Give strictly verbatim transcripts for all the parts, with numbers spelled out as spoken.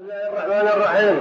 الرحمن الرحيم.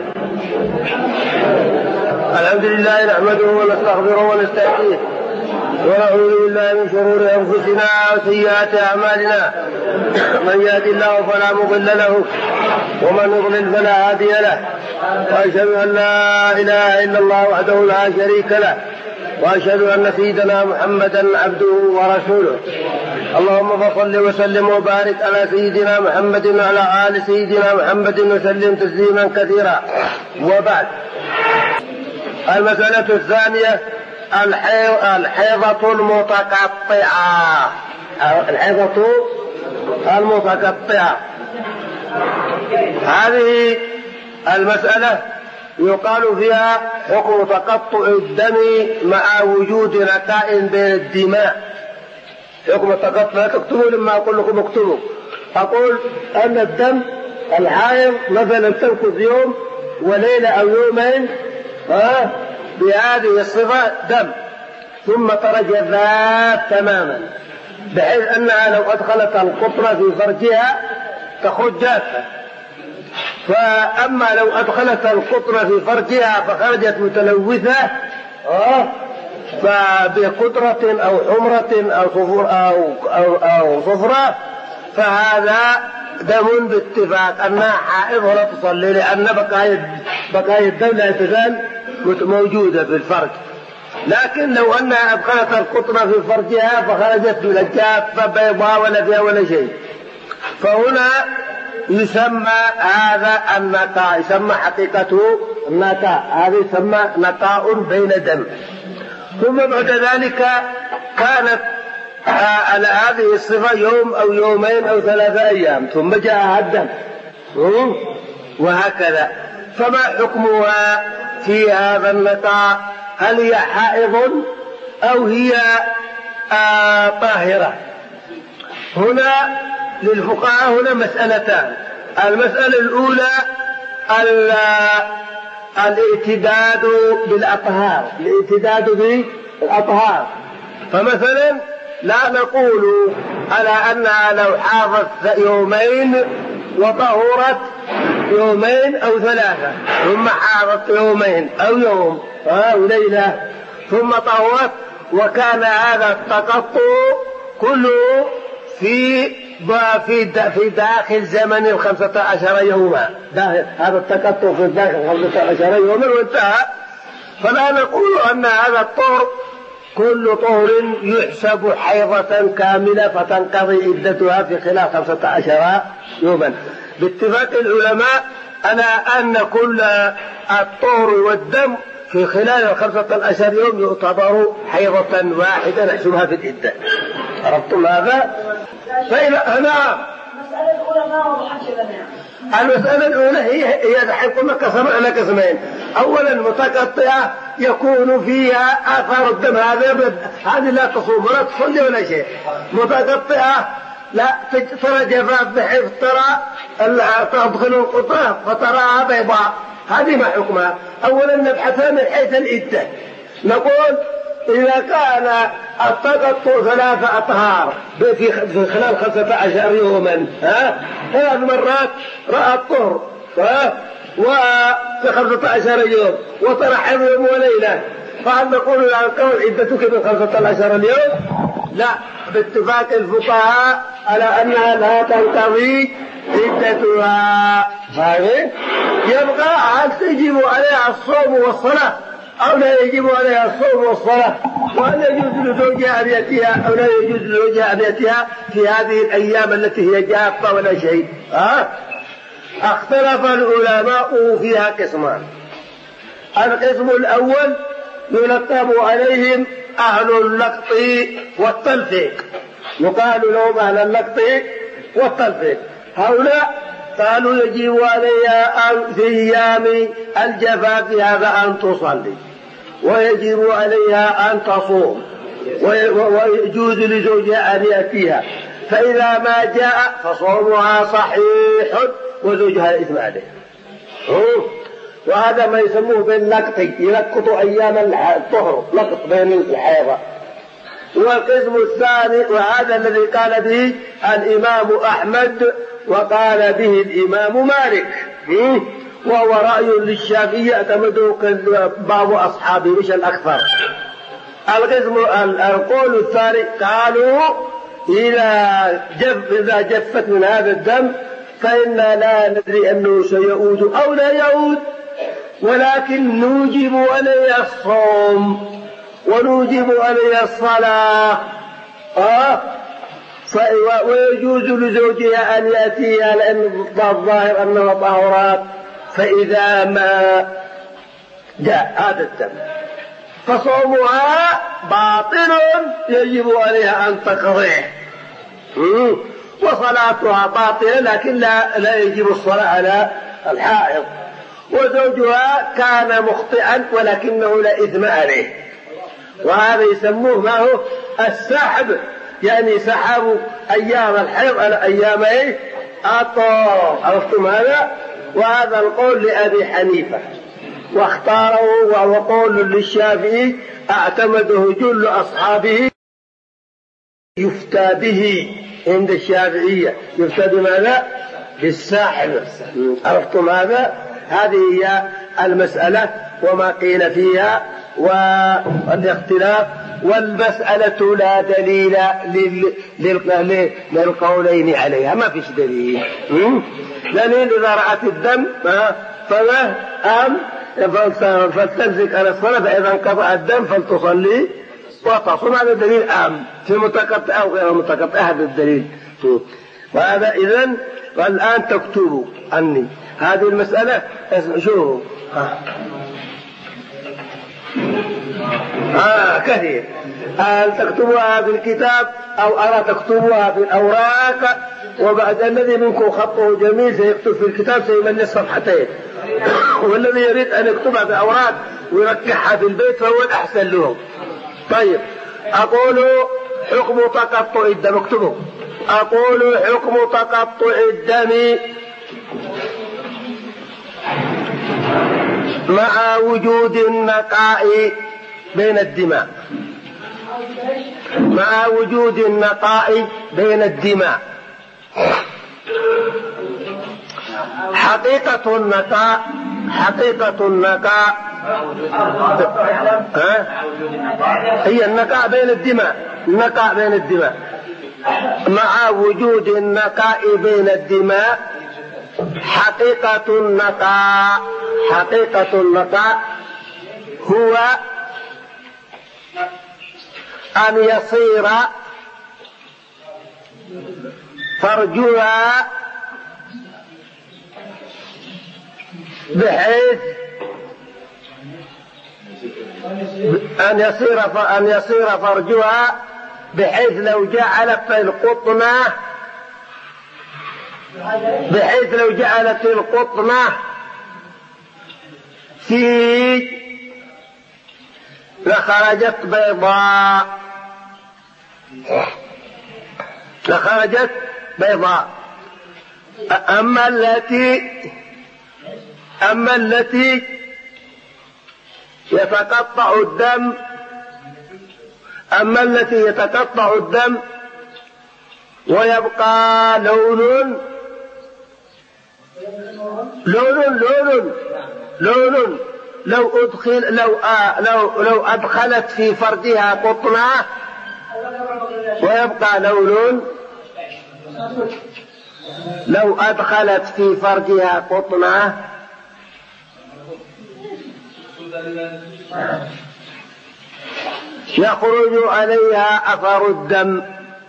الحمد لله نحمده ونستغفره ونستهديه ونعوذ بالله من شرور انفسنا وسيئات اعمالنا، من يهد الله فلا مضل له ومن يضلل فلا هادي له، واشهد ان لا اله الا الله وحده لا شريك له، واشهد ان سيدنا محمدا عبده ورسوله. اللهم فصل وسلم وبارك على سيدنا محمد وعلى آل سيدنا محمد وسلم تسليما كثيرا. وبعد، المسألة الثانية الحيضة المتقطعة. الحيضة المتقطعة هذه المسألة يقال فيها حكم تقطع الدم مع وجود نقاء بين الدماء. حكم التقطع لا تكتبوا لما أقول لكم اكتبوا. أقول أن الدم الحائض مثلا تمكث يوم وليلة أو يومين آه بهذه الصفة دم، ثم ترى جفاف تماما بحيث أنها لو أدخلت القطرة في فرجها تخرج جافة، فأما لو أدخلت القطرة في فرجها فخرجت متلوثة آه فبقدرة أو حمرة أو صفر أو, أو, أو صفرة فهذا دم باتفاق أنها حائض ولا تصلي، لأن بقايا بقايا الدم لا تزال موجودة في الفرج. لكن لو أنها أدخلت القطرة في فرجها فخرجت من الجافة بيضاء ولا فيها ولا شيء، فهنا يسمى هذا النقاء، يسمى حقيقته النقاء، هذا يسمى نقاء بين دم. ثم بعد ذلك كانت على هذه الصفة يوم أو يومين أو ثلاثة أيام، ثم جاء الدم وهكذا. فما حكمها في هذا النقاء؟ هل هي حائض أو هي آه طاهرة؟ هنا للفقهاء هنا مسألتان. المسألة الأولى الاعتداد بالأطهار، الاعتداد بالأطهار. فمثلا لا نقول على أنها لو حاضت يومين وطهرت يومين أو ثلاثة، ثم حاضت يومين أو يوم أو ليلة ثم طهرت، وكان هذا التقطع كله في في داخل زمن الخمسة عشر يوما، هذا التقطع في داخل خمسة عشر يوما وانتهى. فلا نقول أن هذا الطهر كل طهر يحسب حيضة كاملة فتنقضي عدتها في خلال خمسة عشر يوما. باتفاق العلماء أنا أن كل الطهر والدم في خلال الخمسة عشر يوم يعتبر حيضة واحدة نحسبها في العدة. عرفتم هذا؟ فإذا أنا المسألة الأولى هي هي دحين قلنا قسمنا قسمين. أولا متقطعة يكون فيها آثار الدم، هذا هذه لا تصوم ولا تصلي ولا شيء. متقطعة لا ترى جفاف بحيث ترى تدخل القطرة فتراها بيضاء، هذه ما حكمها؟ أولا نبحثها من حيث العدة. نقول إذا كان التقطع ثلاثة أطهار في خلال خمسة عشر يوما، ها ثلاث مرات رأى الطهر وفي خمسة عشر يوم وترى حيض يوم وليلة، فهل نقول لا القول عدتك من خمسة عشر اليوم؟ لا، باتفاق الفقهاء على أنها لا تنقضي عدتها. هذه يبقى هل تجب عليها الصوم والصلاة أو لا يجب عليها الصوم والصلاة، وهل يجوز لزوجها أن يأتيها أو لا يجوز لزوجها أن يأتيها في هذه الأيام التي هي جافة ولا شيء. ها اختلف العلماء فيها قسمان. القسم الأول يلقب عليهم أهل اللقط والتلفيق، يقال لهم أهل اللقط والتلفيق. هؤلاء قالوا يجب عليها في أيام الجفاف هذا أن تصلي، ويجب عليها أن تصوم، ويجوز لزوجها أن يأتيها، فإذا ما جاء فصومها صحيح وزوجها الإثم عليه. وهذا ما يسموه باللقط، يلقط أيام الطهر، لقط بين الحيضة. والقسم الثاني وهذا الذي قال به الإمام أحمد وقال به الإمام مالك، وهو رأي للشافعي اعتمده بعض أصحابه مش الأكثر. القسم القول الثاني قالوا إذا جف إذا جفت من هذا الدم فإنا لا ندري أنه سيعود أو لا يعود، ولكن نوجب عليه الصوم ونوجب عليه الصلاة. آه ويجوز لزوجها أن يأتيها لأن الظاهر أنها طهورات، فإذا ما جاء هذا الدم فصومها باطل يجب عليها أن تقضيه، وصلاتها باطلة لكن لا, لا يجب الصلاة على الحائض. وزوجها كان مخطئا ولكنه لا إثم عليه، وهذا يسموه ما هو السحب، يعني سحبوا أيام الحيض على أيام إيه الطهر. عرفتم هذا؟ وهذا القول لأبي حنيفة واختاره، وهو قول للشافعي اعتمده جل أصحابه. يفتى به عند الشافعية، يفتى بماذا؟ بالساحب. عرفتم هذا؟ هذه هي المسألة وما قيل فيها والاختلاف. والمسألة لا دليل للقولين عليها، ما فيش دليل. دليل إذا رأت الدم فما أم فلتمسك على الصلاة، فإذا انقطع الدم فلتصلي وتصوم. هذا دليل أم في متقطع أو غير متقطع، هذا الدليل. وهذا إذن. والآن تكتبوا عني هذه المسألة. شوفوا آه كثير. هل تكتبوها في الكتاب أو أرى تكتبوها في الأوراق، وبعد الذي منكم خطه جميل سيكتب في الكتاب سيملس صفحتين، والذي يريد أن يكتبها في أوراق ويركعها في البيت فهو الأحسن له. طيب أقول حكم تقطع الدم. اكتبوا. أقول حكم تقطع الدم مع وجود النقاء بين الدماء. مع وجود النقاء بين الدماء. حقيقة النقاء حقيقة النقاء هي النقاء بين الدماء. النقاء بين الدماء مع وجود النقاء بين الدماء. حقيقة النقاء حقيقة النقاء هو أن يصير فرجها بحيث أن يصير أن يصير فرجها بحيث لو جعلت القطنة بحيث لو جعلت القطنة في لخرجت بيضاء لخرجت بيضاء. أما التي أما التي يتقطع الدم أما التي يتقطع الدم ويبقى لون لون لون لون لو أدخل لو آه لو لو أدخلت في فرجها قطنة ويبقى لون لو أدخلت في فرجها قطنة يخرج عليها أثر الدم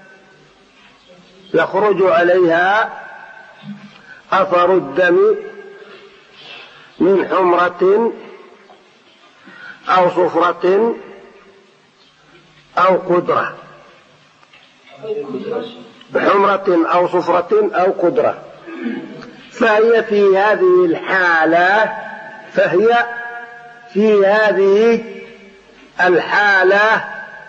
يخرج عليها أثر الدم من حمرة أو صفرة أو قدرة. بحمرة أو صفرة أو قدرة. فهي في هذه الحالة فهي في هذه الحالة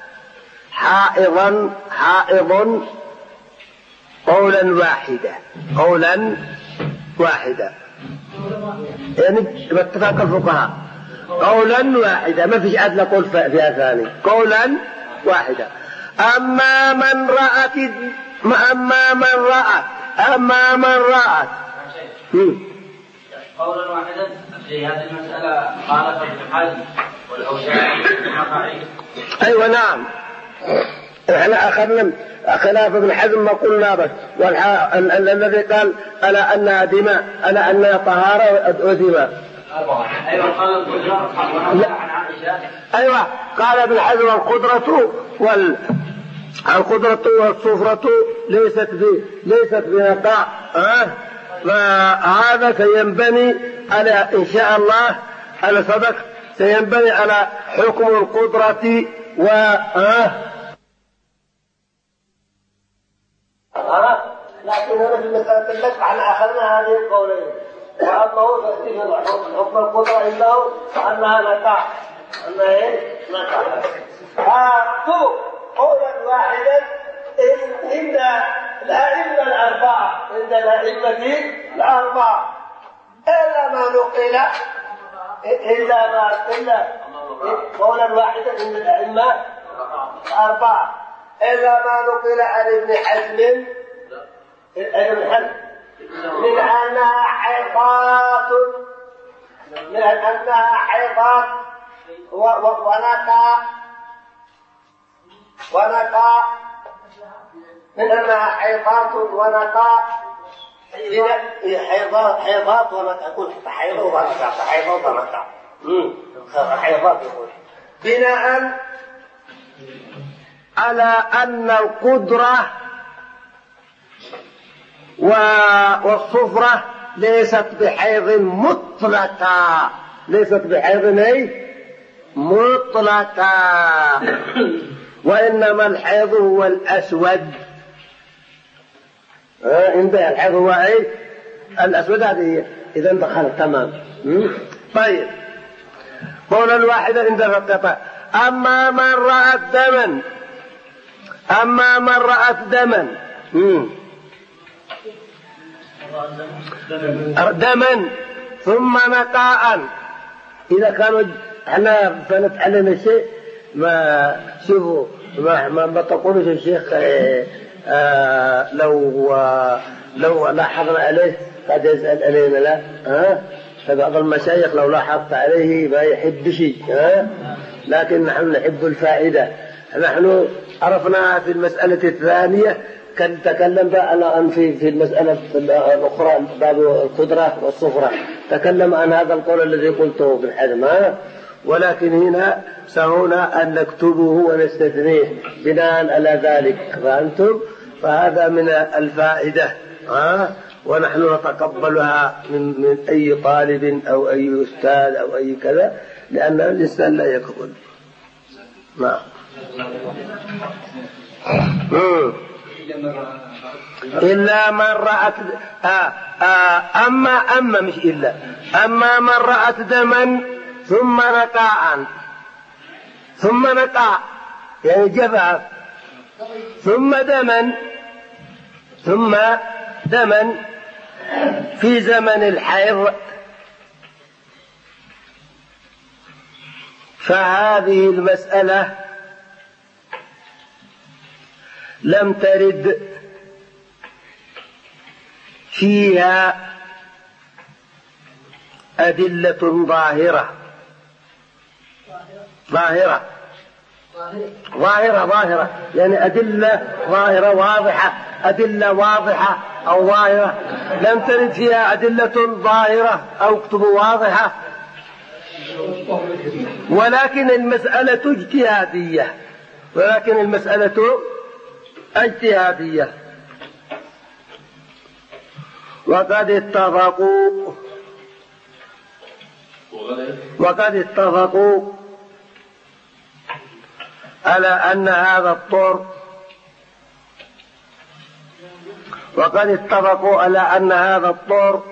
حائضا حائض قولا واحدا قولا واحدا يعني باتفاق الفقهاء قولا واحدا، ما فيش أدنى قول فيها ثاني، قولا واحدا. أما من رأت أما من رأت أما من رأت قولا واحدا في هذه المسألة خالف ابن حزم والأوزاعي والنخعي. أيوة نعم، احنا أخذنا خلاف ابن حزم ما قلنا بس، والذي قال ألا أنها دماء ألا أنها طهارة ودماء. أيوة قال القدرة عن عائشة. أيوة قال ابن حزم القدرة وال القدرة والصفرة ليست ب... ليست بنقاء. أه؟ فهذا سينبني على إن شاء الله على صدق سينبني على حكم القدرة و أه؟ أه؟ لكن هنا في المسألة التي احنا أخذنا هذه القولين، وأنه تأتي حكم القدرة إلا أنها نقاء أنها إيه؟ نقاء. فاكتبوا قولا واحدا عند الأئمة الأربعة عند الأئمة الأربعة إلا ما نقل إلا ما إلا قولا واحدا عند الأئمة الأربعة إلا ما نقل عن ابن حزم ابن حزم من أنها حيضات من أنها حيضات ونقى ونقى من أنها حيضات ونقى حيضات حيضات ونقى أقول حيضات ونقى حيضات ونقى حيضات يقول بناء على أن القدرة والصفرة ليست بحيض مطلقة ليست بحيض ايه مطلقة، وإنما الحيض هو الأسود. عندها الحيض هو ايه الأسود، هذه إذا دخل تمام. طيب قولا واحدا عند القطع. أما من رأت دما أما من رأت دما دما ثم نقاء، إذا كانوا احنا فنتعلم الشيء ما شوفوا ما ما تقولش الشيخ اه اه لو اه لو لاحظنا عليه قد يسأل علينا لا ها فبعض المشايخ لو لاحظت عليه ما يحب شيء ها، لكن نحن نحب الفائدة. نحن عرفنا في المسألة الثانية كان تكلم بقى الآن في في المسألة الأخرى باب القدرة والصفرة تكلم عن هذا القول الذي قلته بالحزم، ولكن هنا سهونا أن نكتبه ونستثنيه بناء على ذلك، فأنتم فهذا من الفائدة ها، ونحن نتقبلها من من أي طالب أو أي أستاذ أو أي كذا، لأن الإنسان لا يقبل. نعم. إلا من رأت آه آه أما أما مش إلا أما من رأت دما ثم نقاء ثم نقاء يعني جفا ثم دما ثم دما في زمن الحيض، فهذه المسألة لم ترد فيها أدلة ظاهرة ظاهرة ظاهرة ظاهرة يعني أدلة ظاهرة واضحة أدلة واضحة أو ظاهرة، لم ترد فيها أدلة ظاهرة أو اكتب واضحة، ولكن المسألة اجتهادية ولكن المسألة اجتهادية وقد اتفقوا وقد اتفقوا على أن هذا الطور وقد اتفقوا على أن هذا الطور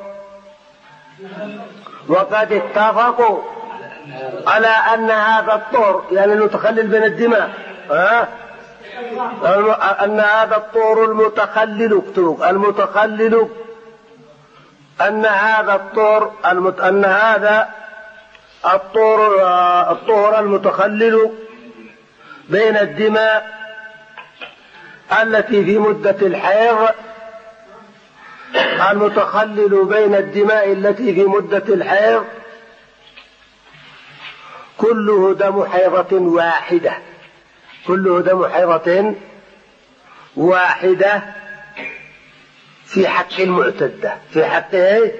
وقد اتفقوا على أن هذا الطور يعني المتخلل بين الدماء ها أن هذا الطور المتخلل اكتب المتخلل أن هذا الطور المت... أن هذا الطور الطهر المتخلل بين الدماء التي في مدة الحيض المتخلل بين الدماء التي في مدة الحيض كله دم حيضة واحدة، كله دم حيضة واحدة في حق المعتدة، في حق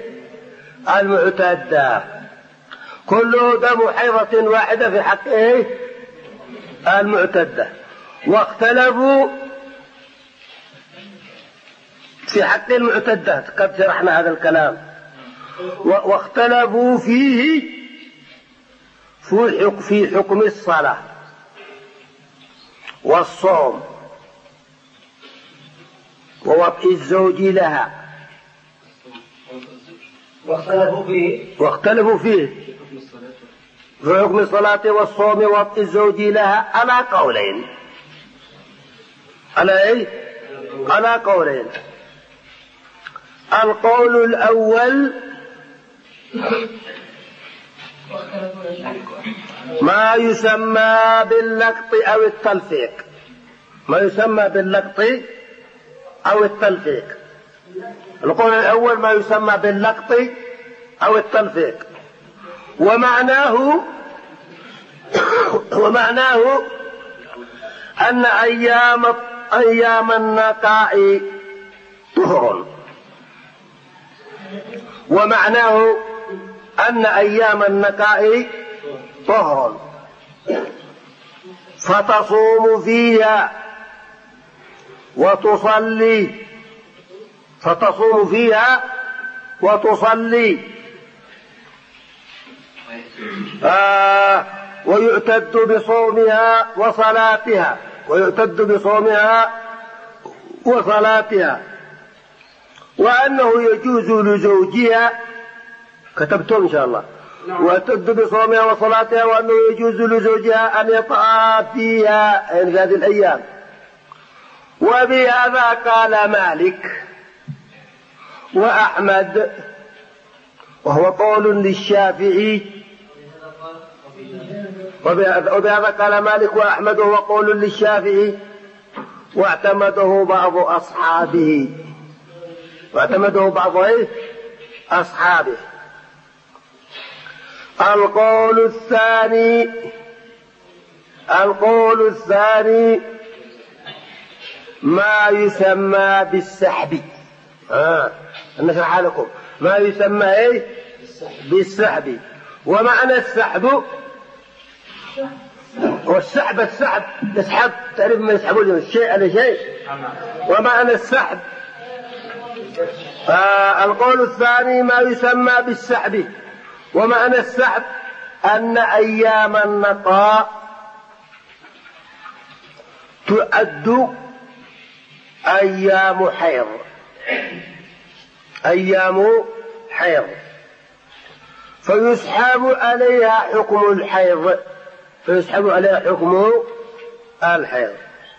المعتدة كله دم حيضة واحدة في حق المعتدة. واختلفوا في حق المعتدة، قد شرحنا هذا الكلام. واختلفوا فيه في حكم الصلاة والصوم ووطئ الزوج لها. واختلفوا فيه واختلفوا فيه في حكم الصلاة والصوم ووطئ الزوج لها على قولين، على ايه؟ على قولين. القول الأول ما يسمى باللقط أو التلفيق، ما يسمى باللقط أو التلفيق. القول الأول ما يسمى باللقط أو التلفيق، ومعناه ومعناه أن أيام أيام النقاء طهر، ومعناه أن أيام النقاء طهر فتصوم فيها وتصلي، فتصوم فيها وتصلي آه ويعتد بصومها وصلاتها، ويعتد بصومها وصلاتها. وأنه يجوز لزوجها، كتبتم إن شاء الله، ويعتد بصومها وصلاتها، وأنه يجوز لزوجها أن يطأ فيها يعني هذه الأيام. وبهذا قال مالك وأحمد، وهو قول للشافعي. وبهذا قال مالك وأحمد وهو قول للشافعي، واعتمده بعض أصحابه، واعتمده بعض أصحابه. القول الثاني القول الثاني ما يسمى بالسحب. آه. نشرح لكم ما يسمى ايه بالسحب. ومعنى السحب والسحب، السحب يسحب، تعرف ما يسحبون الشيء على شيء. ومعنى السحب آه القول الثاني ما يسمى بالسحب. ومعنى السحب أن أيام النقاء تعد أيام حيض، أيام حيض، فيسحب عليها حكم الحيض، فيسحب عليها حكم الحيض.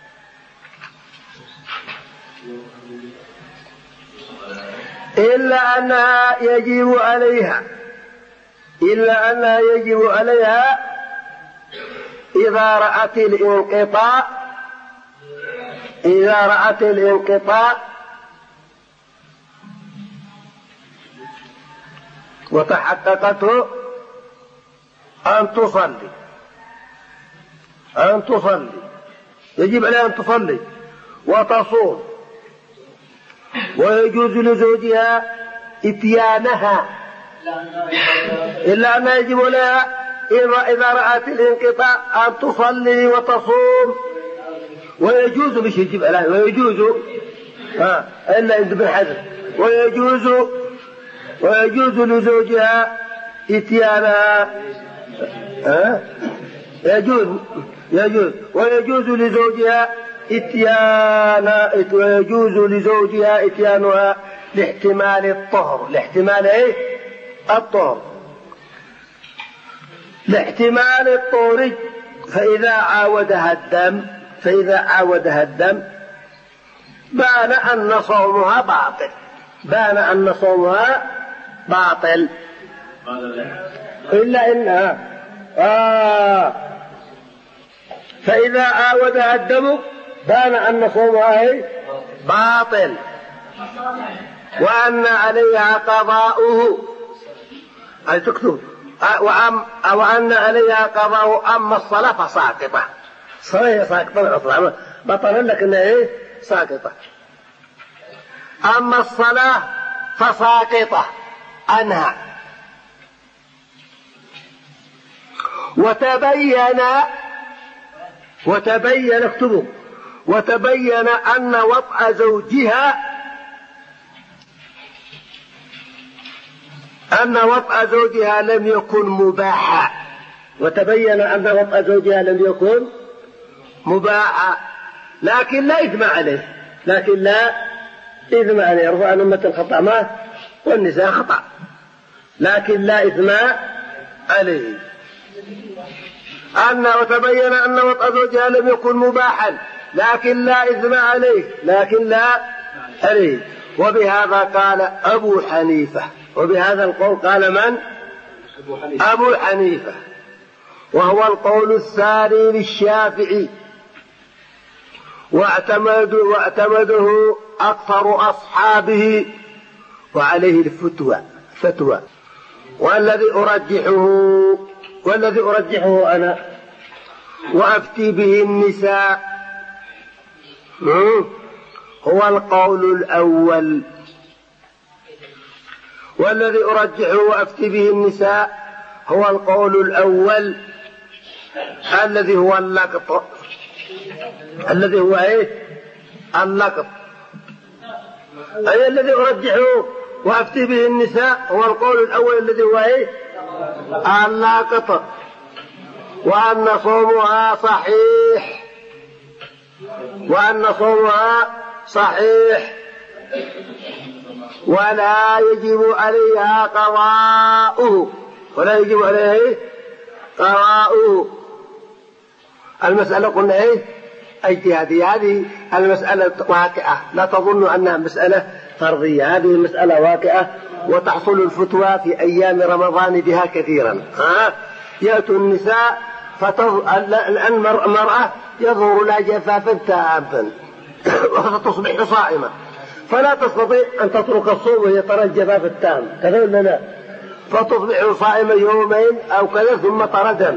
إلا أنها يجب عليها إلا أنها يجب عليها إذا رأت الانقطاع إذا رأت الانقطاع وتحققته أن تصلي أن تصلي يجب عليها أن تصلي وتصوم، ويجوز لزوجها إتيانها، إلا أنها يجب لها إذا رأت الانقطاع أن تصلي وتصوم. ويجوز، مش يجب عليها، ويجوز ها إلا عند ابن حزم، ويجوز ويجوز لزوجها إتيانها ها يجوز يجوز ويجوز لزوجها إتيانا ويجوز لزوجها إتيانها لاحتمال الطهر، لاحتمال إيه؟ الطهر، لاحتمال الطهر. فإذا عاودها الدم فإذا عاودها الدم بان أن صومها باطل، بان أن صومها باطل. إلا إنها آه فإذا عاودها الدم بان أن صومها باطل. وأن عليها قضاؤه أي تكتب وأم وأن عليها قضاؤه. أما الصلاة فساقطة، الصلاة ساقطة أصلا بطل لك إنها إيه ساقطة. أما الصلاة فساقطة عنها. وتبين وتبين اكتبوا وتبين أن وطأ زوجها أن وطأ زوجها لم يكن مباحا. وتبين أن وطأ زوجها لم يكن مباحا، لكن لا إثم عليه، لكن لا إثم عليه. رفع عن أمة الخطأ ما والنساء خطأ، لكن لا إثم عليه. أن وتبين أن وطأ زوجها لم يكن مباحا لكن لا إثم عليه، لكن لا عليه. وبهذا قال أبو حنيفة، وبهذا القول قال من؟ أبو حنيفة, أبو حنيفة. وهو القول الثاني للشافعي، واعتمد واعتمده أكثر أصحابه، وعليه الفتوى فتوى. والذي أرجحه والذي أرجحه أنا وأفتي به النساء هو القول الأول. والذي أرجحه وأفتي به النساء هو القول الأول الذي هو اللقط، الذي هو ايه اللقط. أي الذي أرجحه وأفتي به النساء هو القول الأول الذي هو ايه اللقط. وأن صومها صحيح، وأن صومها صحيح ولا يجب عليها قضاؤه، ولا يجب عليه قضاؤه. المسألة قلنا ايه اجتهادية، هذه المسألة واقعة، لا تظن أنها مسألة فرضية، هذه المسألة واقعة وتحصل الفتوى في أيام رمضان بها كثيرا. ها يأتوا النساء فتظ... المرأة يظهر لها جفافا تاما وتصبح صائمة، فلا تستطيع أن تترك الصوم وهي ترى الجفاف التام كذا ولا لا، فتصبح صائمة يومين أو كذا ثم ترى دم.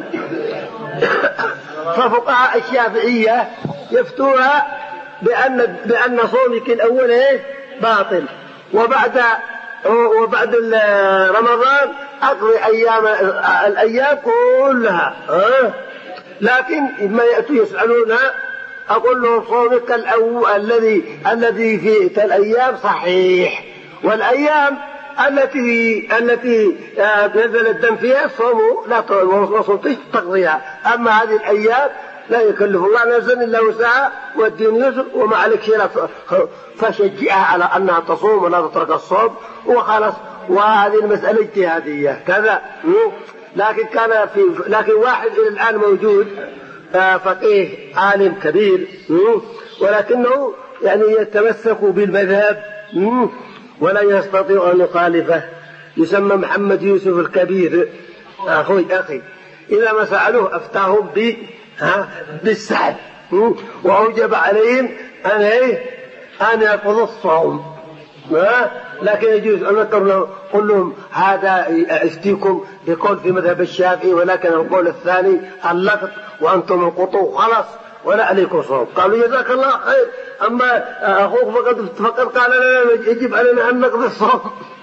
ففقهاء الشافعية يفتوها بأن بأن صومك الأول ايه باطل، وبعد وبعد رمضان أقضي أيام الأيام كلها. أه؟ لكن ما يأتوا يسألونها أقول لهم صومك الأول الذي الذي في الأيام صحيح، والأيام التي التي نزل الدم فيها صوموا لا تصومش تقضيها. أما هذه الأيام لا يكلف الله نفسا إلا وسعها والدين يسر وما عليك شيء، فشجعها على أنها تصوم ولا تترك الصوم وخلاص. وهذه المسألة اجتهادية كذا. لكن كان في لكن واحد إلى الآن موجود فقيه عالم كبير ولكنه يعني يتمسك بالمذهب ولا يستطيع أن يخالفه، يسمى محمد يوسف الكبير. أخوي أخي إذا ما سألوه أفتاهم ب بالسعد وأوجب عليهم أن إيه أن يقضوا الصوم. لكن يجوز أن نقول لهم هذا أفتيكم بقول في مذهب الشافعي، ولكن القول الثاني اللقط وأنتم القطوع خلاص ولا عليكم صوم. قالوا جزاك الله خير، أما أخوك فقد فقد قال لنا يجب علينا أن نقضي الصوم.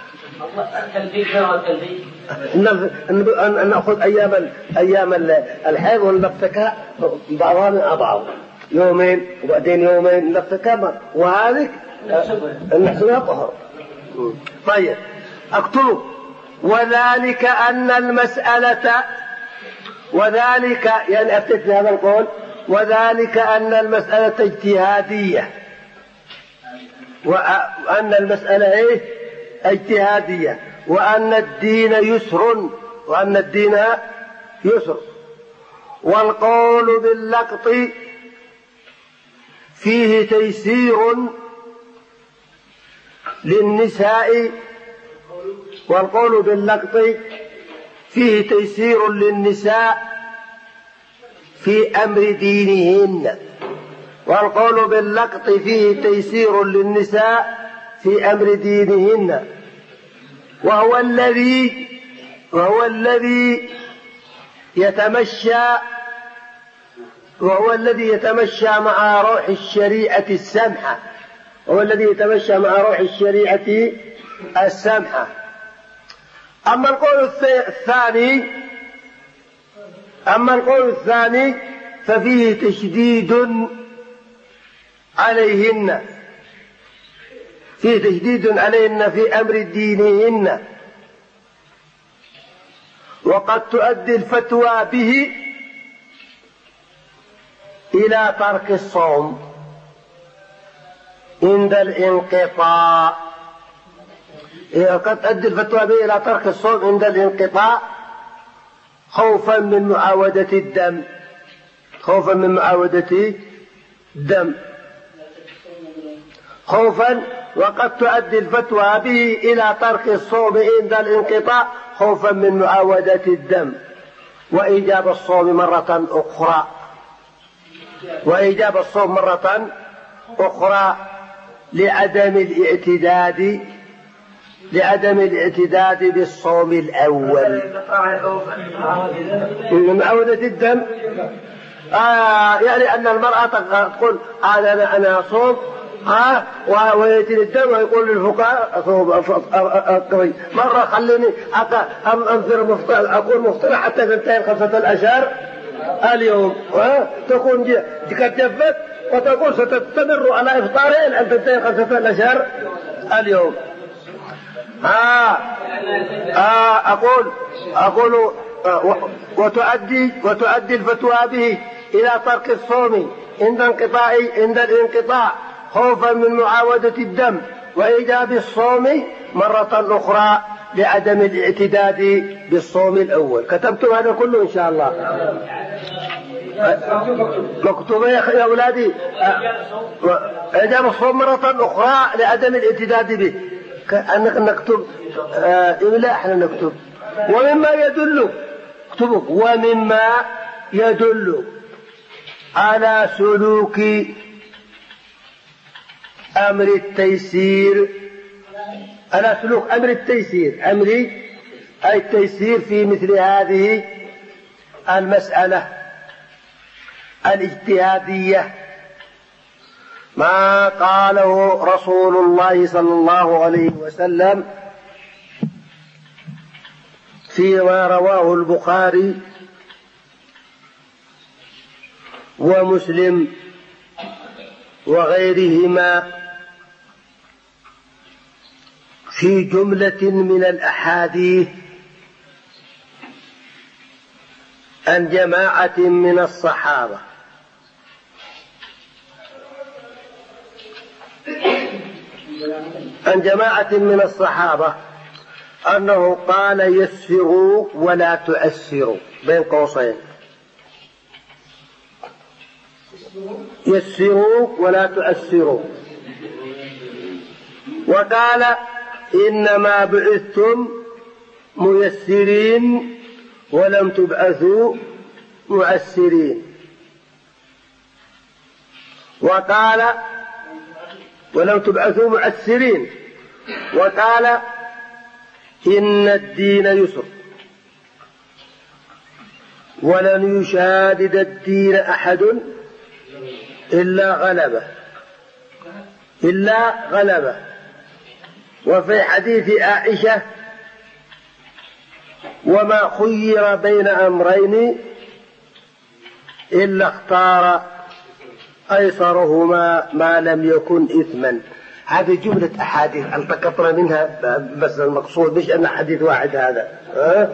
أن نأخذ أيام أيام الحيض والنفتكاء بعضها من بعض، يومين وبعدين يومين نفتكاء، وهذه نحسبها طهر. طيب اكتبوا وذلك أن المسألة وذلك يعني أفتت هذا القول وذلك أن المسألة اجتهادية، وأن المسألة إيه اجتهادية، وأن الدين يسر وأن الدين يسر. والقول باللقط فيه تيسير للنساء والقول باللقط فيه تيسير للنساء في أمر دينهن والقول باللقط فيه تيسير للنساء في أمر دينهن، وهو الذي وهو الذي يتمشى وهو الذي يتمشى مع روح الشريعة السمحة وهو الذي يتمشى مع روح الشريعة السمحة. أما القول الثاني أما القول الثاني ففيه تشديد عليهن فيه تشديد عليهن في أمر دينهن، وقد تؤدي الفتوى به إلى ترك الصوم عند الانقطاع قد تؤدي الفتوى به إلى ترك الصوم عند الانقطاع خوفا من معاودة الدم خوفا من معاودة الدم خوفا وقد تؤدي الفتوى به إلى ترك الصوم عند الانقطاع خوفا من معاودة الدم وإيجاب الصوم مرة أخرى وإيجاب الصوم مرة أخرى لعدم الاعتداد لعدم الاعتداد بالصوم الأول من معاودة الدم. آه يعني أن المرأة تقول هذا أنا أنا أصوم ها ويأتي الدم ويقول للفقهاء مرة خليني أنفر مفطر أكون مفطرة حتى تنتهي خمسة الأشهر اليوم تكون قد جفت وتقول ستستمر على إفطارين أن تنتهي خمسة الأشهر اليوم. آه آه أقول أقول وتؤدي وتؤدي الفتوى به إلى ترك الصوم عند انقطاع عند الانقطاع خوفا من معاودة الدم وإيجاب الصوم مرة أخرى لعدم الاعتداد بالصوم الأول. كتبتم هذا كله إن شاء الله مكتوب يا أولادي. إيجاب الصوم مرة أخرى لعدم الاعتداد به أنك نكتب إملاء احنا نكتب ومما يدل اكتبوا ومما يدل على سلوك أمر التيسير على سلوك أمر التيسير أمري أي التيسير في مثل هذه المسألة الاجتهادية ما قاله رسول الله صلى الله عليه وسلم فيما رواه البخاري ومسلم وغيرهما في جملة من الأحاديث عن جماعة من الصحابة عن جماعة من الصحابة أنه قال يسروا ولا تؤسروا بين قوسين يسروا ولا تؤسروا، وقال إنما بعثتم ميسرين ولم تبعثوا مؤسرين، وقال ولم تبعثوا مؤسرين، وقال إن الدين يسر ولن يشادد الدين أحد إلا غلبه إلا غلبه. وفي حديث عائشة وما خير بين أمرين إلا اختار أيسرهما ما لم يكن إثما. هذه جملة أحاديث التقطنا منها بس المقصود مش أن حديث واحد هذا أه؟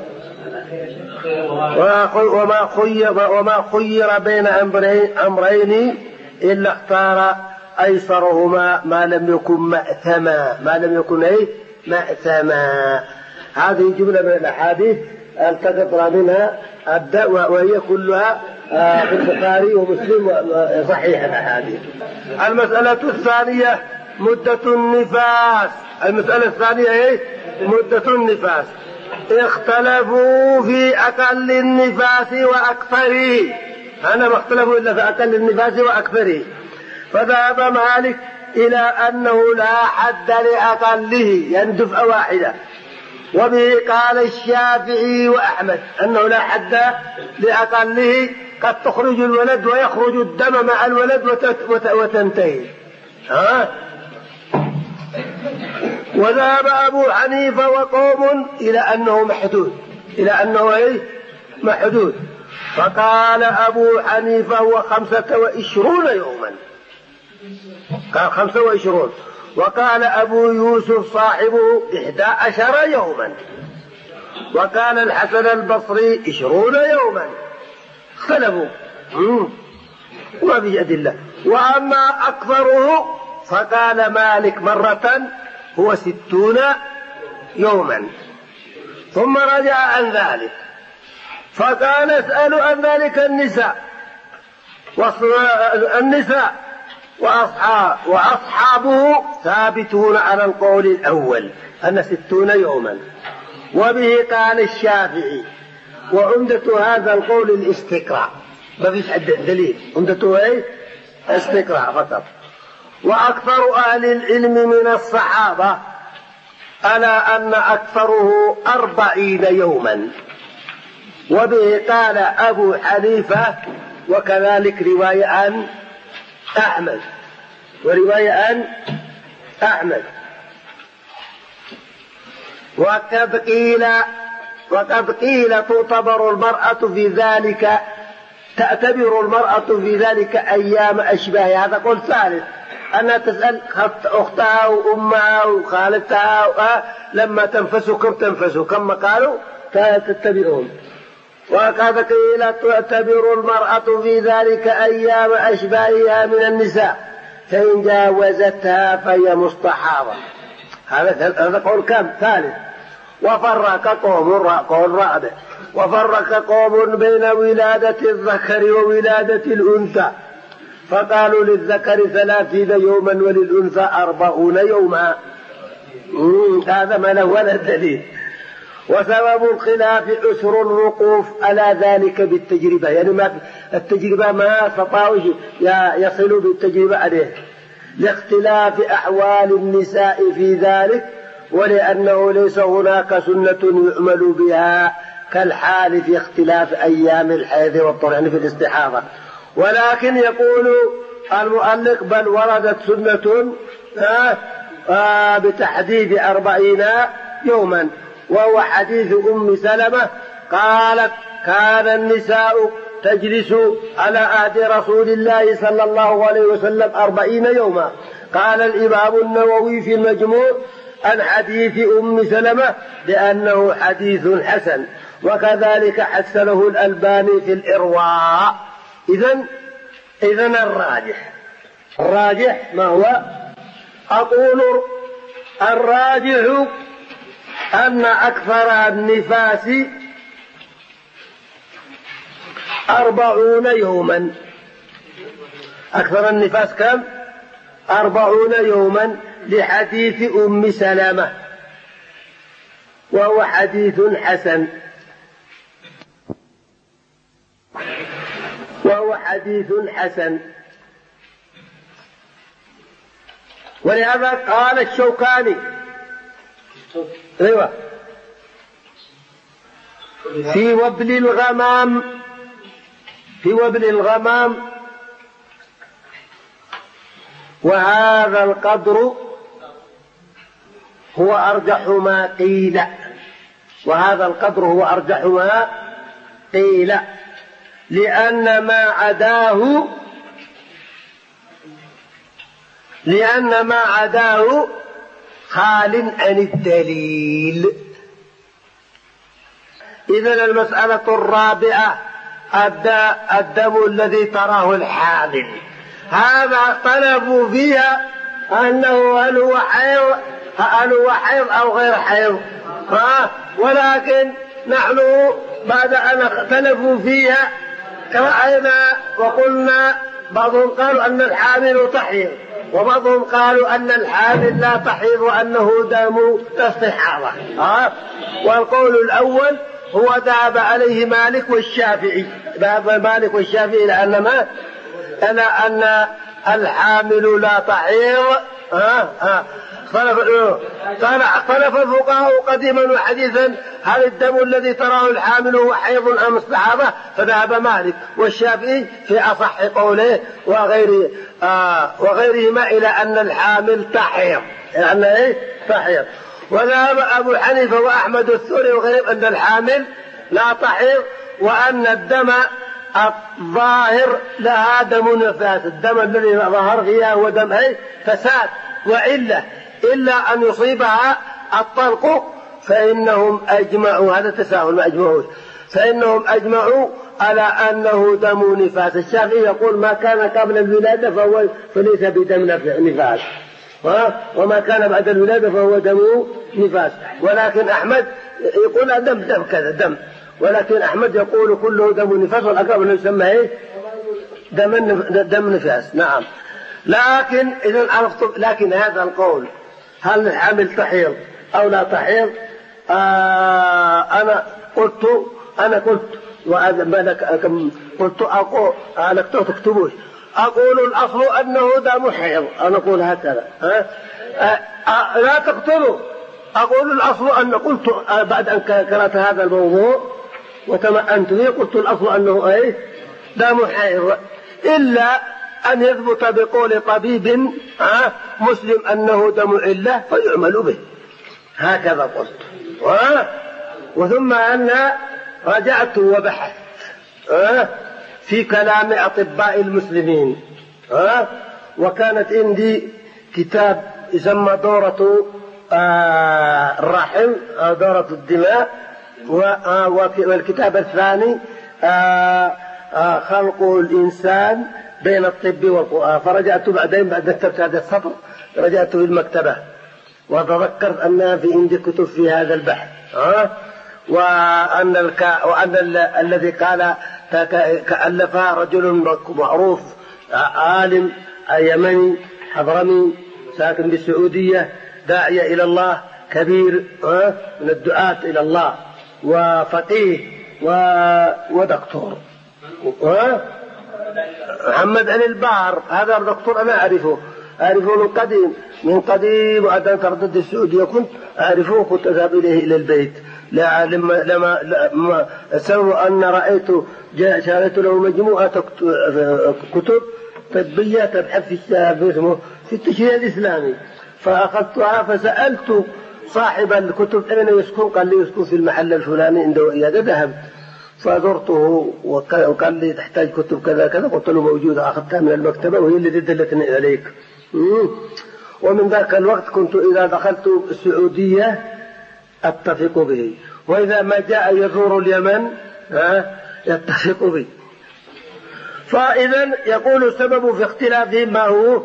وما خير وما خير بين أمرين, أمرين إلا اختار أيسرهما ما لم يكن مأثما ما لم يكن إيه مأثما. هذه جملة من الأحاديث التقطنا منها أبدأ وهي كلها في البخاري ومسلم صحيح الأحاديث. المسألة الثانية مدة النفاس. المسألة الثانية ايه مدة النفاس. اختلفوا في أقل النفاس وأكثره. أنا ما اختلفوا إلا في أقل النفاس وأكثره. فذهب مالك إلى أنه لا حد لأقله، يعني دفعة واحدة. وبه قال الشافعي وأحمد أنه لا حد لأقله، قد تخرج الولد ويخرج الدم مع الولد وتنتهي. ها؟ وذهب أبو حنيفة وقوم إلى أنه محدود، إلى أنه إيه؟ محدود. فقال أبو حنيفة هو خمسة وعشرون يوما، قال خمسة وعشرون. وقال أبو يوسف صاحبه إحدى عشر يوما. وقال الحسن البصري عشرون يوما. اختلفوا وما في أدلة. وأما أكثره فقال مالك مرة هو ستون يوما، ثم رجع عن ذلك فقال اسألوا عن ذلك النساء النساء وأصحاب وأصحابه ثابتون على القول الأول أن ستون يوما. وبه قال الشافعي، وعمدة هذا القول الاستقراء، ما فيش دليل، عمدته ايه؟ استقراء فقط. وأكثر أهل العلم من الصحابة على أن أكثره أربعين يوما. وبه قال أبو حنيفة، وكذلك رواية عن أحمد، ورواية عن أحمد. وقد قيل وقد قيل تعتبر المرأة في ذلك تعتبر المرأة في ذلك أيام أشباه. هذا قول ثالث، أنها تسأل أختها وأمها وخالتها لما تنفسوا كم تنفسوا، كما قالوا تتبعهم. وقد قيل تعتبر المرأة في ذلك أيام أشباهها من النساء، فإن جاوزتها فهي مستحاضة. هذا قول كم ثالث. وفرق قوم قول رابع وفرق قوم بين ولادة الذكر وولادة الأنثى، فقالوا للذكر ثلاثين يوما وللأنثى أربعون يوما. هذا ما له ولا دليل. وسبب الخلاف عسر الوقوف على ذلك بالتجربة، يعني ما في التجربة ما استطاعوا يصلوا بالتجربة عليه، لاختلاف أحوال النساء في ذلك، ولأنه ليس هناك سنة يعمل بها كالحال في اختلاف أيام الحيض والطهر، يعني في الاستحاضة. ولكن يقول المؤلف بل وردت سنة بتحديد أربعين يوما، وهو حديث أم سلمة قالت كان النساء تجلس على عهد رسول الله صلى الله عليه وسلم أربعين يوما. قال الإمام النووي في المجموع عن حديث أم سلمة لأنه حديث حسن، وكذلك حسنه الألباني في الإرواء. إذن إذن الراجح الراجح ما هو؟ أقول الراجح أن أكثر النفاس أربعون يوما. أكثر النفاس كم؟ أربعون يوما، لحديث أم سلمة، وهو حديث حسن وهو حديث حسن ولهذا قال الشوكاني ايوه في وبل الغمام في وبل الغمام وهذا القدر هو أرجح ما قيل وهذا القدر هو أرجح ما قيل لأن ما عداه لأن ما عداه خال عن الدليل. إذن المسألة الرابعة الدم الذي تراه الحامل، هذا اختلفوا فيها أنه هل هو حيض هل هو حيض أو غير حيض، ولكن نحن بعد أن اختلفوا فيها رأينا وقلنا بعضهم قالوا أن الحامل تحيض وبعضهم قالوا أن الحامل لا تحيض وأنه دم استحاضة. والقول الأول هو ذهب عليه مالك والشافعي ذهب مالك والشافعي لأن ما أنا أن الحامل لا تحيض. ها ها قال اختلف الفقهاء قديما وحديثا هل الدم الذي تراه الحامل هو حيض ام استحاضة؟ فذهب مالك والشافعي في اصح قوله وغيره آه وغيرهما الى ان الحامل تحيض، لان يعني ايه تحيض. وذهب ابو حنيفه واحمد الثوري وغيرهم ان الحامل لا تحيض، وان الدم الظاهر لها دم نفاس، الدم الذي ظهر فيها هو دم ايه فساد وعله، الا ان يصيبها الطلق فانهم اجمعوا، هذا تساهل ما اجمعوش، فانهم اجمعوا على انه دم نفاس. الشافعي يقول ما كان قبل الولاده فهو فليس بدم نفاس، وما كان بعد الولاده فهو دم نفاس. ولكن احمد يقول دم دم كذا دم، ولكن احمد يقول كله دم نفاس، والاقرب انه يسمى ايه دم دم نفاس. نعم. لكن اذا عرفت، لكن هذا القول هل الحامل تحيض او لا تحيض؟ آه انا قلت انا قلت قلت اقول انا تكتبوش اقول الاصل انه دم حيض، انا اقول هكذا. ها آه آه لا تقتلوا. اقول الاصل ان قلت آه بعد ان قرات هذا الموضوع وتمأنت فيه قلت الاصل انه ايه دم حيض، الا أن يثبت بقول طبيب آه مسلم أنه دم علة فيعمل به، هكذا قلت. آه وثم أن رجعت وبحثت آه في كلام أطباء المسلمين، آه وكانت عندي كتاب يسمى دورة آه الرحم أو دورة الدماء، والكتاب الثاني آه آه خلق الإنسان بين الطب والقرآن. فرجعت بعدين بعد كتبت هذا السطر رجعت في المكتبة وتذكرت أن في عندي كتب في هذا البحث، أه؟ وأن, الك... وأن ال... الذي قال كألفها رجل معروف عالم يمني حضرمي ساكن بالسعودية داعية إلى الله كبير أه؟ من الدعاة إلى الله وفقيه و... ودكتور أه؟ محمد علي البار. هذا الدكتور أنا أعرفه أعرفه من قديم من قديم وأنا تردد السعودية كنت أعرفه، كنت أذهب إليه إلى البيت لما لما لما سووا أن رأيت شريت له مجموعة كتب طبية تبحث في في التشريع الإسلامي، فأخذتها فسألت صاحب الكتب أين يسكن؟ قال لي يسكن في المحل الفلاني عنده عيادة. ذهب فزرته وقال لي تحتاج كتب كذا كذا، قلت له موجودة، أخذتها من المكتبة وهي اللي دلتني عليك. ومن ذاك الوقت كنت إذا دخلت السعودية أتفق به، وإذا ما جاء يزور اليمن يتفق به. فإذا يقول السبب في اختلافهم ما هو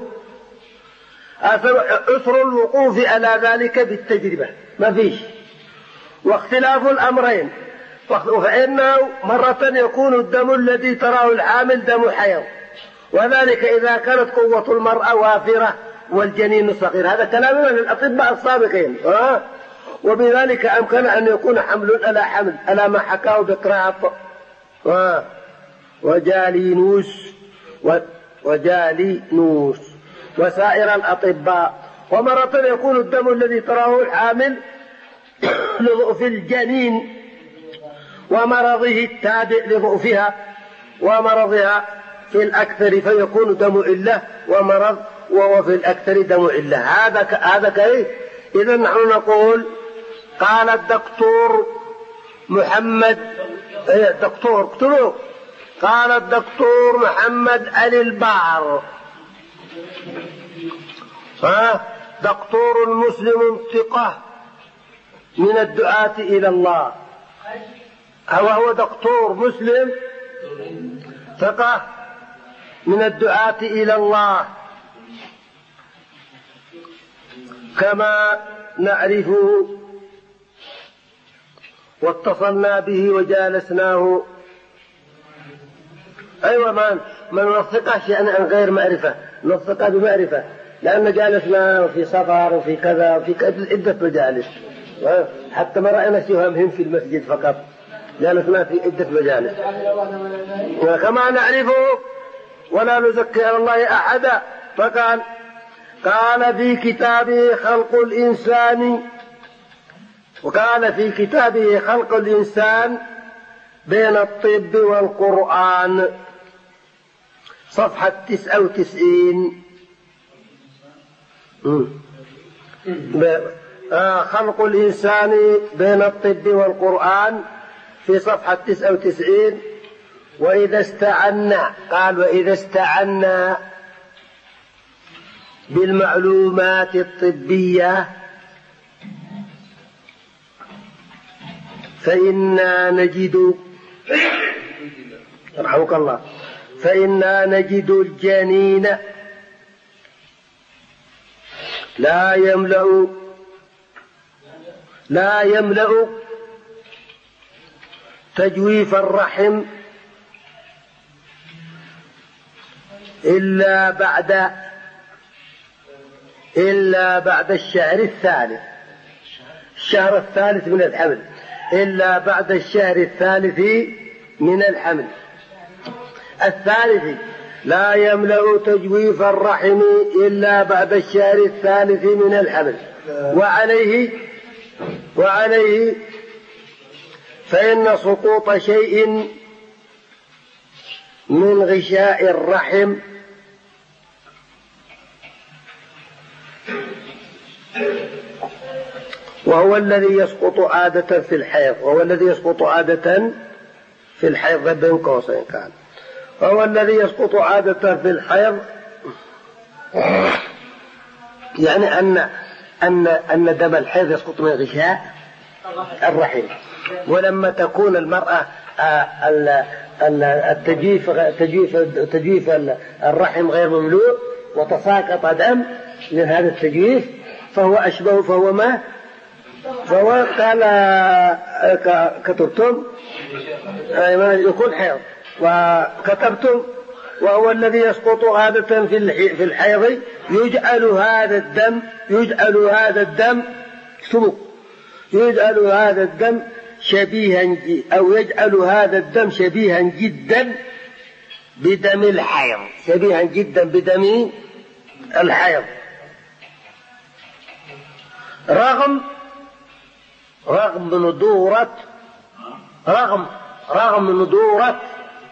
أسر الوقوف على ذلك بالتجربة، ما فيش. واختلاف الأمرين، فإنه مرة يكون الدم الذي تراه الحامل دم حيض، وذلك إذا كانت قوة المرأة وافرة والجنين صغير. هذا كلام من الأطباء السابقين. أه؟ وبذلك أمكن أن يكون حمل على حمل على ما حكاه بقراءة أه؟ وجالينوس وجالينوس وسائر الأطباء. ومرة يكون الدم الذي تراه الحامل لضعف الجنين ومرضه التابع لضعفها ومرضها في الأكثر فيكون دم علة ومرض وهو في الأكثر دم علة. هذا ك... هذا كيف؟ إذا نحن نقول قال الدكتور محمد إيه الدكتور اقتلوه قال الدكتور محمد علي البار ها دكتور مسلم ثقة من الدعاة إلى الله، وهو دكتور مسلم ثقة من الدعاة إلى الله كما نعرفه واتصلنا به وجالسناه. أيوة ما ما نوثقه شيئا عن غير معرفة، نوثقه بمعرفة، لأن جالسنا في سفر وفي كذا وفي عدة مجالس، حتى ما رأينا سهامهم في المسجد فقط، جالسنا في عدة مجالس. وكما نعرفه ولا نزكي على الله أحدا. فقال قال في كتابه خلق الإنسان، وقال في كتابه خلق الإنسان بين الطب والقرآن صفحة تسعة وتسعين. خلق الإنسان بين الطب والقرآن في صفحة تسعة وتسعين. وإذا استعنا، قال وإذا استعنا بالمعلومات الطبية فإنا نجد رحمك الله فإنا نجد الجنين لا يملأ لا يملأ تجويف الرحم إلا بعد إلا بعد الشهر الثالث الشهر الثالث من الحمل إلا بعد الشهر الثالث من الحمل الثالث لا يملأ تجويف الرحم إلا بعد الشهر الثالث من الحمل. وعليه وعليه فإن سقوط شيء من غشاء الرحم وهو الذي يسقط عادة في الحيض وهو الذي يسقط عادة في الحيض بين قوسين كان وهو الذي يسقط عادة في الحيض، يعني أن أن أن دم الحيض يسقط من غشاء الرحم. ولما تكون المرأة التجويف تجويف تجويف الرحم غير مملوء وتساقط دم من هذا التجويف فهو أشبه فهو ما فهو قال كتبتم يكون حيض وكتبتم وهو الذي يسقط عادة في الحيض يجعل هذا الدم يجعل هذا الدم سبق يجعل هذا الدم شبيها أو يجعل هذا الدم شبيها جدا بدم الحيض شبيها جدا بدم الحيض رغم رغم ندورة رغم رغم ندورة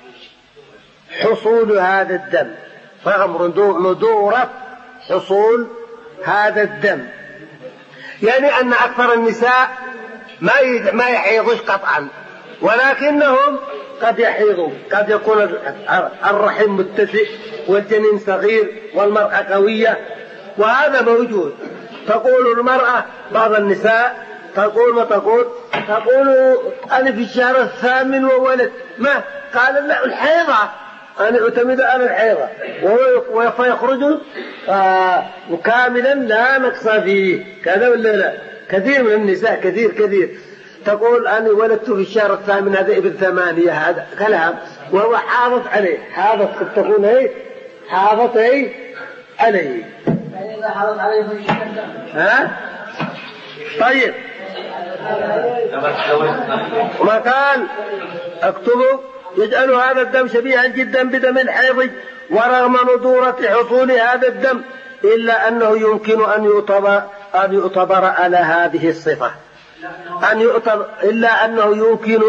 حصول هذا الدم رغم ندورة حصول هذا الدم. يعني أن أكثر النساء ما ما يحيضوش قطعا ولكنهم قد يحيضوا قد يكون الرحم متسع والجنين صغير والمرأة قوية وهذا موجود. تقول المرأة بعض النساء تقول ما تقول تقول أنا في الشهر الثامن وولد ما قال لا الحيضة أنا أعتمد على الحيضة ويخرج آه كاملا لا نقص فيه كذا ولا لا. كثير من النساء كثير كثير تقول أنا ولدت في الشهر الثامن هذا ابن ثمانية هذا كلام وهو حافظ عليه حافظ قد تكون هي حافظ هي عليه ها طيب وما قال اكتبوا يجعل هذا الدم شبيها جدا بدم الحيض ورغم ندورة حصول هذا الدم إلا أنه يمكن أن يعتبر أن يعتبر على هذه الصفة أن يعتبر إلا أنه يمكن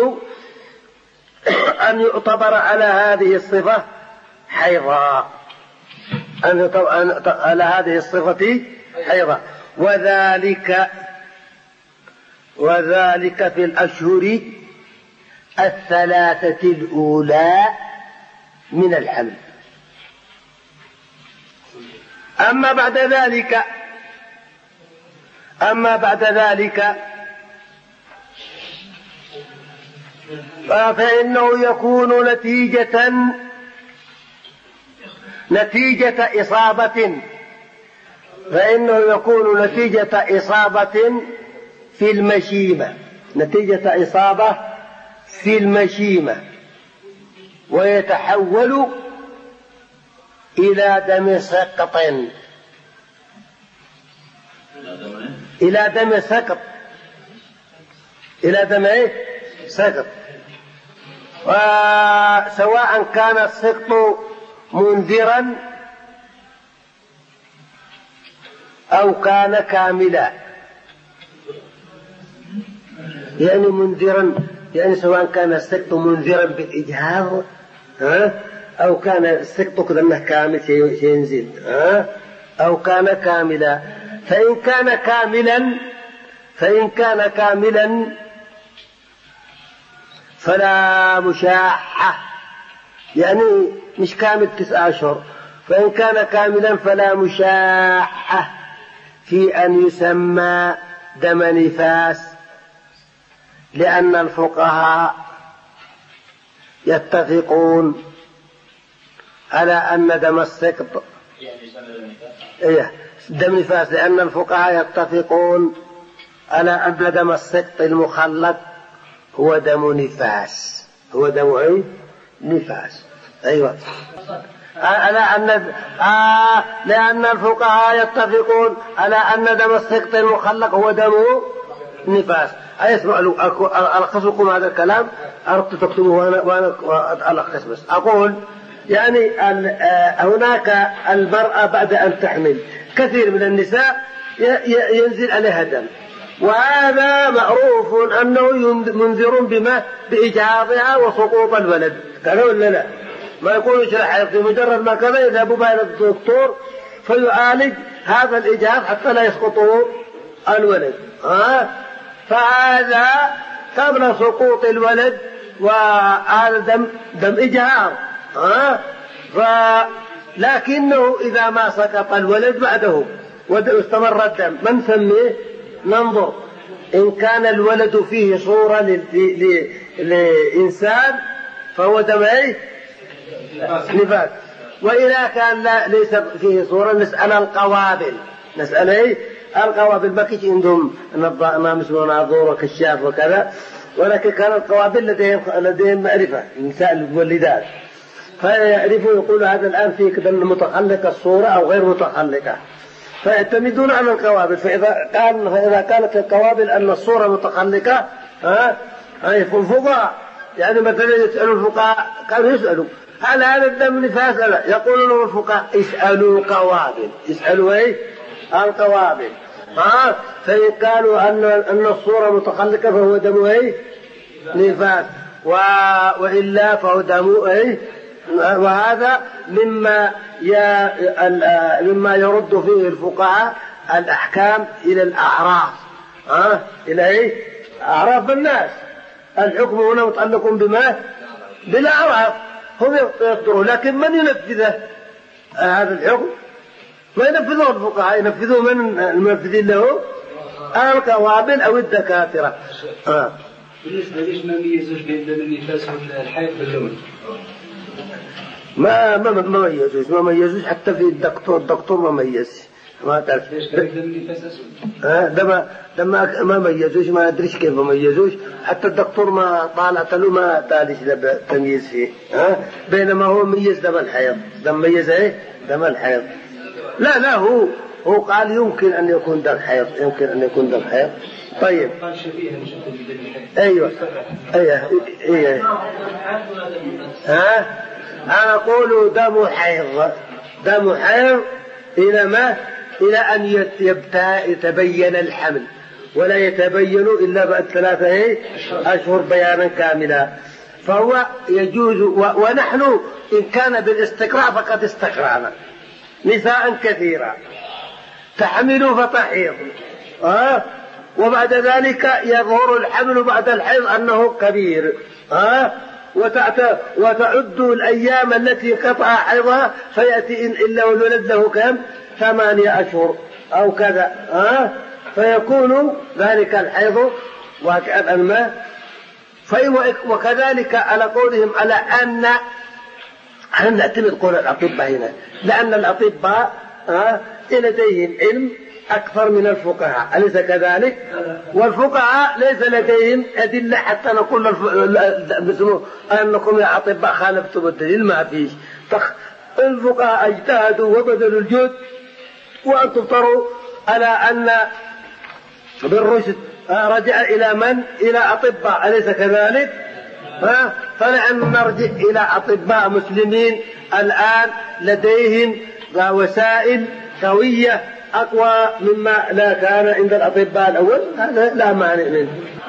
أن يعتبر على هذه الصفة حيضا أن يعتبر على هذه الصفة حيضا وذلك وذلك في الأشهر الثلاثة الأولى من الحمل. أما بعد ذلك أما بعد ذلك فإنه يكون نتيجة نتيجة إصابة فإنه يكون نتيجة إصابة في المشيمة نتيجة إصابة في المشيمة ويتحول إلى دم سقط إلى دم سقط إلى دم إيه سقط وسواء كان السقط منذرا أو كان كاملا. يعني منذرا يعني سواء كان السقط منذرا بالإجهاض أو كان السقط كذا أنه كامل ينزل أو كان كاملا. فإن كان كاملا فإن كان كاملا فلا مشاحة، يعني مش كامل تسعة أشهر. فإن كان كاملا فلا مشاحة في أن يسمى دم نفاس، لأن الفقهاء يتفقون على أن دم السقط إيه دم نفاس، لأن الفقهاء يتفقون على أن دم السقط المخلط هو دم نفاس، هو دم ايه نفاس. ايوه على ان آه لان الفقهاء يتفقون على ان دم السقط المخلق هو دم نفاس. اسمع الخص لكم هذا الكلام، اردت تكتبه وانا وانا الخص بس اقول يعني هناك المرأة بعد ان تحمل كثير من النساء ينزل عليها دم، وهذا معروف أنه منذر بما بإجهاضها وسقوط الولد، قالوا ولا لا؟ ما يقولش حيض، مجرد ما كذا يذهبوا بها إلى الدكتور فيعالج هذا الإجهاض حتى لا يسقط الولد. ها فهذا قبل سقوط الولد، وهذا دم دم إجهاض. ها لكنه إذا ما سقط الولد بعده واستمر الدم ما نسميه؟ ننظر إن كان الولد فيه صورة لإنسان فهو دم ايه نفاس، وإذا كان لا ليس فيه صورة نسأل القوابل، نسأل ايه القوابل. ما كيش عندهم نامس وناظور وكشاف وكذا، ولكن كان القوابل لديهم لديهم معرفة نساء المولدات، فيعرفوا يقولوا هذا الآن فيه كذا متخلقة الصورة أو غير متخلقة، فيعتمدون على القوابل. فإذا كان فإذا كانت القوابل أن الصورة متخلقة ها أي الفقهاء يعني مثلا يسألوا الفقهاء كانوا يسألوا هل هذا الدم نفاس لا؟ يقولون له الفقهاء اسألوا القوابل، اسألوا ايه القوابل. ها فإن قالوا أن أن الصورة متخلقة فهو دم ايه نفاس، وإلا فهو دم ايه. وهذا مما مما يرد فيه الفقهاء الأحكام إلى الأعراف. ها إلى ايه أعراف الناس. الحكم هنا متعلق بما بالأعراف، هم يقدروا، لكن من ينفذه هذا الحكم؟ ما ينفذه الفقهاء، ينفذه من المنفذين له؟ القوابل أو الدكاترة. آه. بالنسبة ليش ما ميزوش بين دم النفاس والحيض باللون؟ ما ما ما ميزوش ما ميزوش حتى في الدكتور الدكتور ما ميزش. ما تعرف ليش دم النفاس أسود؟ ها دم دم ما ميزوش، ما أدريش كيف ما ميزوش، حتى الدكتور ما طالعت له ما تاليش تمييز فيه. ها بينما هو ميز دم الحيض، دم ميز ايه دم الحيض. لا لا هو هو قال يمكن أن يكون دم حيض، يمكن أن يكون دم حيض. طيب قال شبيه مش دم ايوه ايوه ايوه ها أنا أقول دم حيض، دم حيض إلى ما إلى أن يتبين الحمل، ولا يتبين إلا بعد ثلاثة أشهر بيانا كاملا. فهو يجوز، ونحن إن كان بالاستقراء فقد استقرأنا نساء كثيرا تحمل فتحيض، أه؟ وبعد ذلك يظهر الحمل بعد الحيض أنه كبير، أه؟ وتعد الأيام التي قطع حيضها فيأتي إن إلا والولد له كم ثمانية أشهر أو كذا، أه؟ فيكون ذلك الحيض واقعا الماء. وكذلك على قولهم على أن أن نعتمد قول الأطباء هنا، لأن الأطباء أه؟ لديهم علم أكثر من الفقهاء، أليس كذلك؟ والفقهاء ليس لديهم أدلة حتى نقول أنكم يا أطباء خالفتم الدليل، ما فيش. الفقهاء اجتهدوا وبذلوا الجهد، وأنتم تروا على أن بالرشد رجع إلى من؟ إلى أطباء، أليس كذلك؟ ها فنحن نرجع إلى أطباء مسلمين الآن لديهم وسائل قوية أقوى مما لا كان عند الأطباء الأول، هذا لا مانع منه.